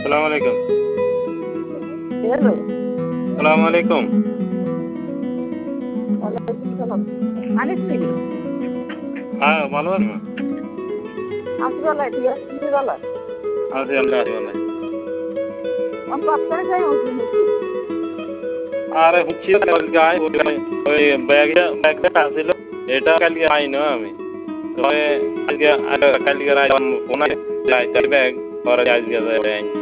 সালাম আলাইকুম। হ্যালো, সালাম আলাইকুম। ওয়ালাইকুম সালাম। আনিস ছিলি? হ্যাঁ, ভালো আছেন? আছি ভালাই, ঠিক আছে, তুমি ভালো? আছি আল্লাহ আছি ভালো। আমার বাচ্চারা যাই মুসলিম হচ্ছে। আরে হচ্ছি গায়ে ওই ব্যাগটা আছিল এটা কালকে আইনো আমি। তবে আজকে কালকে ফোন যাই ব্যাগ পরে আজকে যাই